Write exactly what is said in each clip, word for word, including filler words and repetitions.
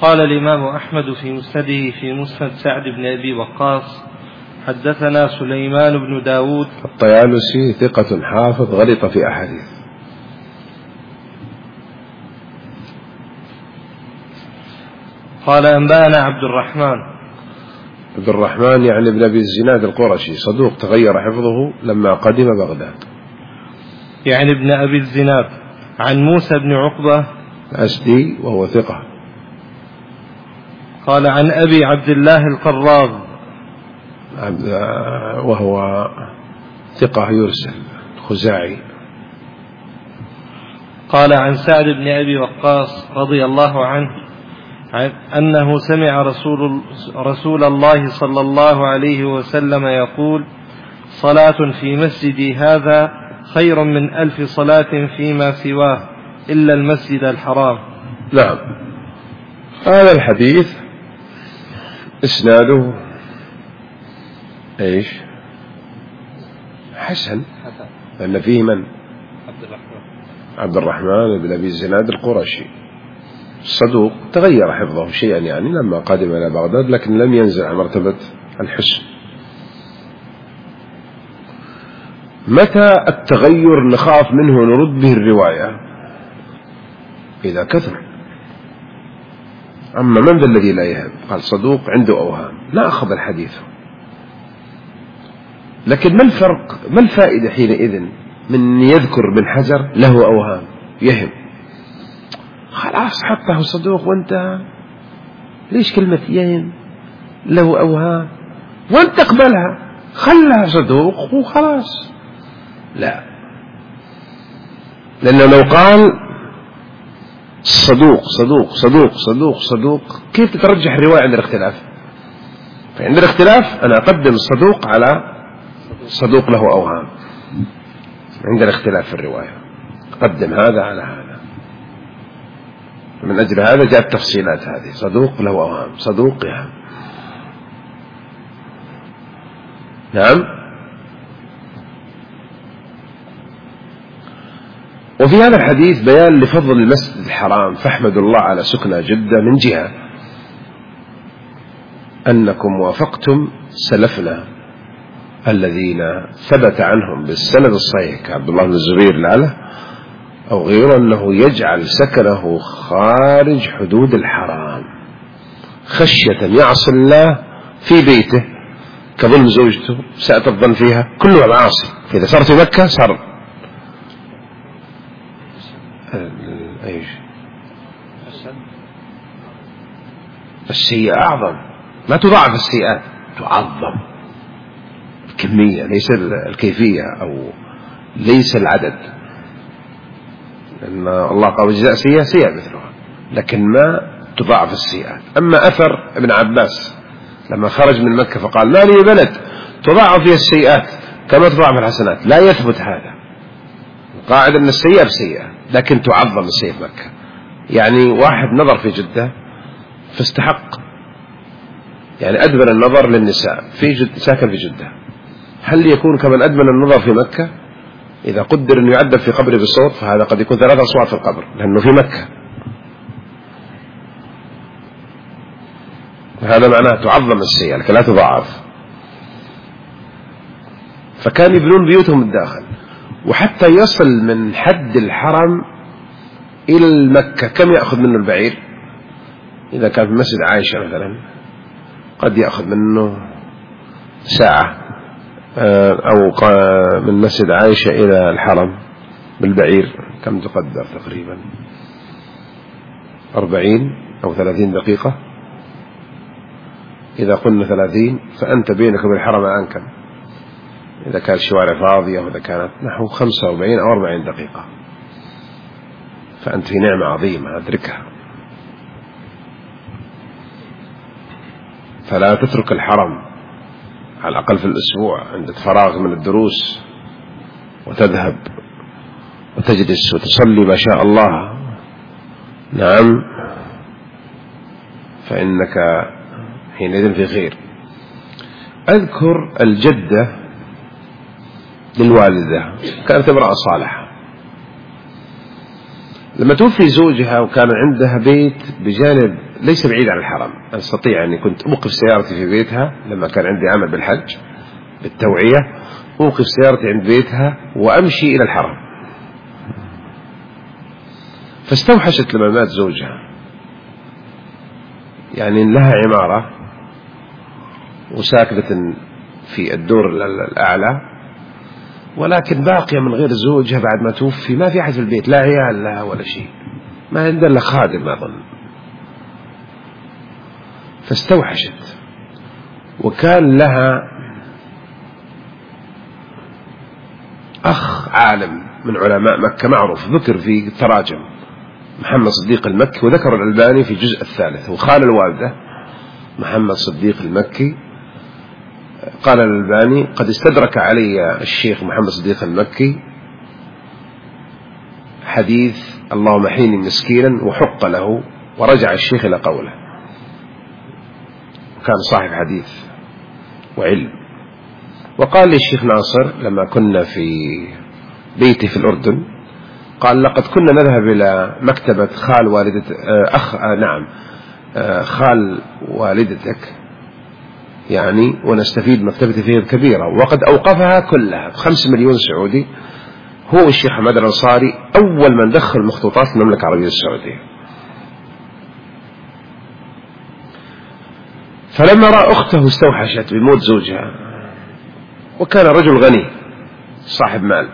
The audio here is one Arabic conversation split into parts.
قال الإمام أحمد في مسنده في مسند سعد بن أبي وقاص حدثنا سليمان بن داود الطيالسي ثقة حافظ غلط في أحاديث. قال أنبأنا عبد الرحمن عبد الرحمن يعني ابن أبي الزناد القرشي صدوق تغير حفظه لما قدم بغداد، يعني ابن أبي الزناد، عن موسى بن عقبة الأسدي وهو ثقة. قال عن أبي عبد الله القراض وهو ثقة يرسل خزاعي. قال عن سعد بن أبي وقاص رضي الله عنه أنه سمع رسول, رسول الله صلى الله عليه وسلم يقول: صلاة في مسجدي هذا خير من ألف صلاة فيما سواه إلا المسجد الحرام. نعم، هذا الحديث إسناده إيش؟ حسن، لأن فيه من؟ عبد الرحمن عبد الرحمن بن أبي الزناد القرشي صدوق تغير حفظه شيئا يعني لما قدم إلى بغداد، لكن لم ينزل عن مرتبة الحسن. متى التغير نخاف منه نرد به الرواية؟ إذا كثر. أما من ذا الذي لا يهم؟ قال صدوق عنده أوهام، لا أخذ الحديث. لكن ما الفرق، ما الفائدة حينئذ من يذكر من حجر له أوهام يهم؟ خلاص حطه صدوق وانت ليش كلمة يهم له أوهام وانت تقبلها، خلها صدوق وخلاص. لا، لأنه لو قال صدوق صدوق صدوق صدوق صدوق كيف تترجح الرواية عند الاختلاف؟ فعند الاختلاف أنا أقدم الصدوق على صدوق له أوهام. عند الاختلاف في الرواية أقدم هذا على هذا. من أجل هذا جاءت التفصيلات هذه: صدوق له أوهام، صدوق يهم. نعم. وفي هذا الحديث بيان لفضل المسجد الحرام، فاحمد الله على سكنى جدة من جهة أنكم وافقتم سلفنا الذين ثبت عنهم بالسند الصحيح كعبد الله بن الزبير لعله أو غيره أنه يجعل سكنه خارج حدود الحرام خشية يعصي الله في بيته كظلم زوجته، ساءة الظن فيها، كلها معاصي. فإذا صار في مكة صار ايش السيئة أعظم، ما تضاعف السيئات، تعظم الكمية ليس الكيفية أو ليس العدد، لأن الله قال جزاء سيئة سيئة مثلها، لكن ما تضاعف السيئات. أما أثر ابن عباس لما خرج من مكة فقال: ما لي بلد تضاعف فيها السيئات كما تضاعف الحسنات، لا يثبت هذا. قاعد أن السيئة بسيئة لكن تعظم السيئة في مكة. يعني واحد نظر في جدة فاستحق، يعني أدمن النظر للنساء في جدة، ساكن في جدة، هل يكون كمن أدمن النظر في مكة؟ إذا قدر أنه يعذب في قبره بالصوت فهذا قد يكون ثلاثة أصوات في القبر لأنه في مكة. هذا معناه تعظم السيئة لكن لا تضاعف. فكان يبنون بيوتهم الداخل، وحتى يصل من حد الحرم إلى مكة كم يأخذ منه البعير؟ إذا كان في مسجد عائشة مثلا قد يأخذ منه ساعة، أو من مسجد عائشة إلى الحرم بالبعير كم تقدر؟ تقريبا أربعين أو ثلاثين دقيقة. إذا قلنا ثلاثين فأنت بينك وبين الحرم الآن كم؟ إذا كانت الشوارع فاضية وإذا كانت نحو خمسة وأربعين أو أربعين دقيقة، فأنت في نعمة عظيمة أدركها. فلا تترك الحرم على الأقل في الأسبوع عند فراغ من الدروس وتذهب وتجلس وتصلي ما شاء الله. نعم، فإنك حينئذ في خير. أذكر الجدة للوالدة كانت امرأة صالحة، لما توفي زوجها وكان عندها بيت بجانب ليس بعيد عن الحرم، أستطيع أني كنت أوقف سيارتي في بيتها لما كان عندي عمل بالحج بالتوعية، أوقف سيارتي عند بيتها وأمشي إلى الحرم. فاستوحشت لما مات زوجها، يعني لها عمارة وساكنة في الدور الأعلى، ولكن باقية من غير زوجها بعد ما توفي، ما في أحد في البيت، لا عيال لها ولا شيء، ما عندها إلا خادم أظن. فاستوحشت، وكان لها أخ عالم من علماء مكة معروف ذكر في التراجم، محمد صديق المكي، وذكر الألباني في الجزء الثالث، وخال الوالدة محمد صديق المكي. قال الألباني: قد استدرك علي الشيخ محمد صديق المكي حديث اللهم حيني مسكينا وحق له، ورجع الشيخ إلى قوله. كان صاحب حديث وعلم. وقال لي الشيخ ناصر لما كنا في بيتي في الأردن، قال: لقد كنا نذهب إلى مكتبة خال والدة أخ آه نعم آه خال والدتك يعني، ونستفيد مكتبة فيه كبيرة، وقد أوقفها كلها بخمس مليون سعودي، هو الشيخ حمد الأنصاري أول من دخل مخطوطات المملكة العربية السعودية. فلما رأى أخته استوحشت بموت زوجها، وكان رجل غني صاحب مال،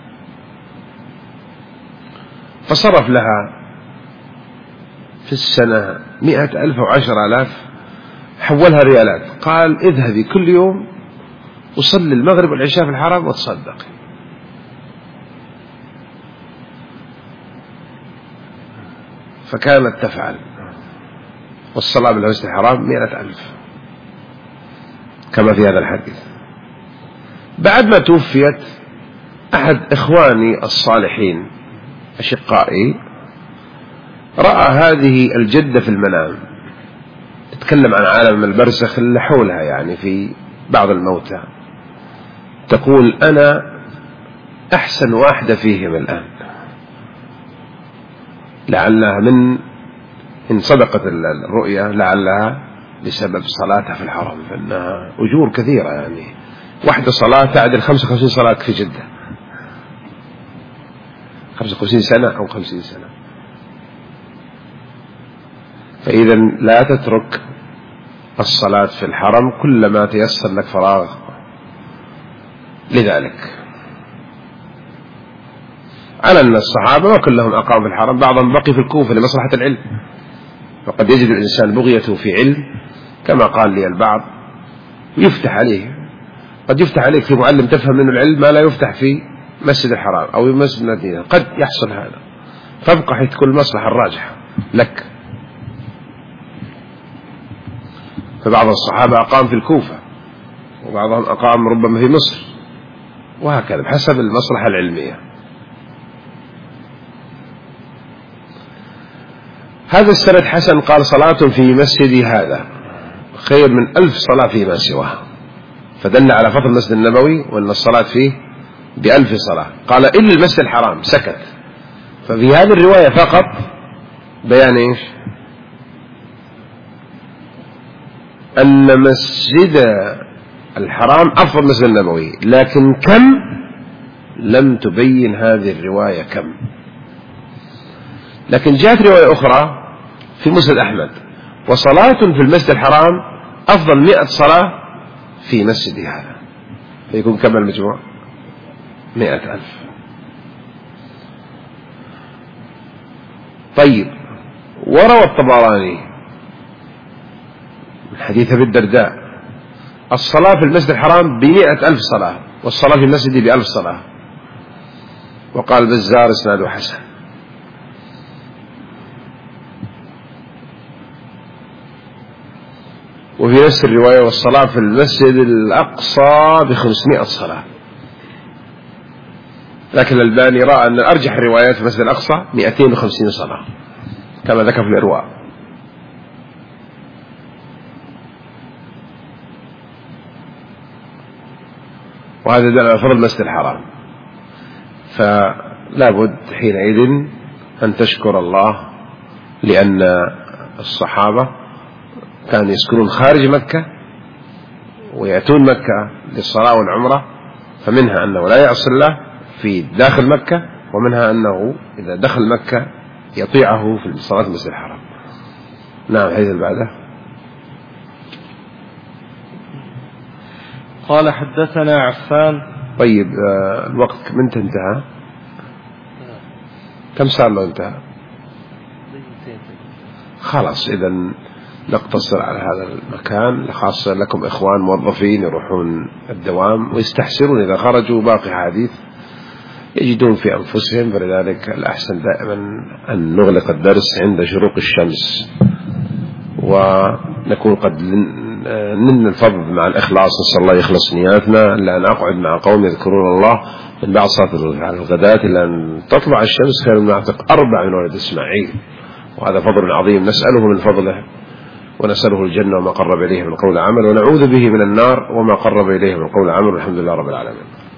فصرف لها في السنة مئة ألف أو عشر آلاف، حولها ريالات. قال: اذهبي كل يوم وصلي المغرب والعشاء في الحرم وتصدقي. فكانت تفعل، والصلاة بالمسجد الحرام مئة ألف كما في هذا الحديث. بعد ما توفيت، أحد إخواني الصالحين أشقائي رأى هذه الجدة في المنام تتكلم عن عالم البرزخ اللي حولها، يعني في بعض الموتى، تقول: أنا أحسن واحدة فيهم الآن، لعلها من إن صدقت الرؤيا لعلها بسبب صلاتها في الحرم، فإنها أجور كثيرة، يعني واحدة صلاة تعدل خمسة وخمسين صلاة في جدة، خمسة وخمسين سنة أو خمسين سنة. فإذا لا تترك الصلاة في الحرم كلما تيسر لك فراغ لذلك. على أن الصحابة ما كلهم أقاموا في الحرم، بعضهم بقي في الكوفة لمصلحة العلم، وقد يجد الإنسان بغيته في علم كما قال لي البعض يفتح عليه، قد يفتح عليك في معلم تفهم منه العلم ما لا يفتح في مسجد الحرام أو مسجد المدينة، قد يحصل هذا، فابقى حيث تكون المصلحة الراجحة لك. فبعض الصحابة أقام في الكوفة، وبعضهم أقام ربما في مصر، وهكذا بحسب المصلحة العلمية. هذا السند حسن قال: صلاة في مسجدي هذا خير من ألف صلاة فيما سواه، فدل على فضل المسجد النبوي وأن الصلاة فيه بألف صلاة. قال: إلا المسجد الحرام، سكت. ففي هذه الرواية فقط بيان إيش؟ أن مسجد الحرام أفضل من المسجد النبوي، لكن كم لم تبين هذه الرواية كم. لكن جاءت رواية أخرى في مسند أحمد: وصلاة في المسجد الحرام أفضل مئة صلاة في مسجد هذا، فيكون كم المجموع؟ مئة ألف. طيب، وروى الطبراني من حديث أبي الدرداء: الصلاة في المسجد الحرام بمئة ألف صلاة، والصلاة في المسجد بألف صلاة. وقال البزار: اسناده حسن. وفي نفس الرواية: والصلاة في المسجد الأقصى بخمسمائة صلاة. لكن الألباني رأى أن أرجح الروايات في المسجد الأقصى مئتين وخمسين صلاة كما ذكر في الإرواء. وهذا دل على فضل المسجد الحرام. فلا بد حينئذ أن تشكر الله، لأن الصحابة كانوا يسكنون خارج مكة ويأتون مكة للصلاة والعمرة، فمنها أنه لا يعصي الله في داخل مكة، ومنها أنه إذا دخل مكة يطيعه في صلاة المسجد الحرام. نعم. حيث بعده. قال حدثنا عفان. طيب آه الوقت من انتهى؟ كم صار له انتهى؟ خلاص إذا نقتصر على هذا المكان، خاصة لكم إخوان موظفين يروحون الدوام ويستحسرون إذا خرجوا باقي حديث يجدون في أنفسهم، فلذلك الأحسن دائما أن نغلق الدرس عند شروق الشمس، ونكون قد نلنا الفضل مع الإخلاص. نسأل الله يخلص نياتنا، إلا أن أقعد مع قوم يذكرون الله من بعد صلاة الغداة إلى أن تطلع الشمس، كان نعتق أربع من ولد إسماعيل، وهذا فضل عظيم نسأله من فضله، ونسأله الجنة وما قرب إليه من قول عمل، ونعوذ به من النار وما قرب إليه من قول عمل. والحمد لله رب العالمين.